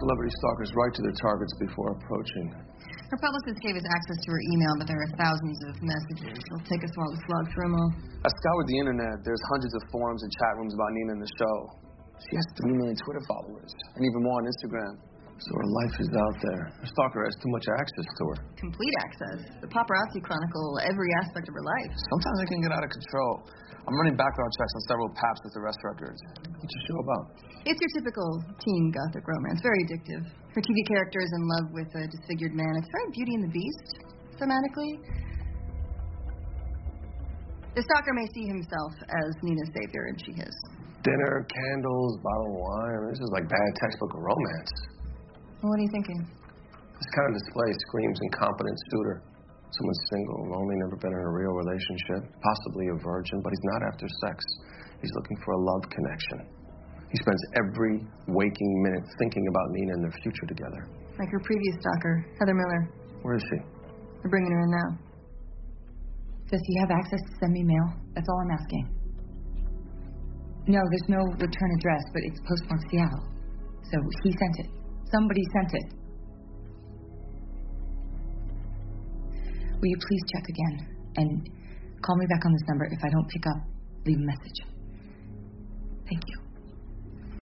celebrity stalkers right to their targets before approaching. Her publicist gave us access to her email, but there are thousands of messages. It'll take us a while to slog through them all. I scoured the internet. There's hundreds of forums and chat rooms about Nina and the show. She has 3 million Twitter followers, and even more on Instagram. So her life is out there. Her stalker has too much access to her. Complete access. The paparazzi chronicle every aspect of her life. Sometimes it can get out of control. I'm running background checks on several paps with arrest records. What's your show about? It's your typical teen gothic romance. Very addictive. Her TV character is in love with a disfigured man. It's very Beauty and the Beast, thematically. The stalker may see himself as Nina's savior, and she is. Dinner, candles, bottle of wine. This is like bad textbook of romance. Well, what are you thinking? This kind of display screams incompetent suitor. Someone single, lonely, never been in a real relationship, possibly a virgin, but he's not after sex. He's looking for a love connection. He spends every waking minute thinking about Nina and their future together. Like her previous stalker, Heather Miller. Where is she? We're bringing her in now. Does he have access to send me mail? That's all I'm asking. No, there's no return address, but it's postmarked Seattle. So he sent it. Somebody sent it. Will you please check again? And call me back on this number. If I don't pick up, leave a message. Thank you.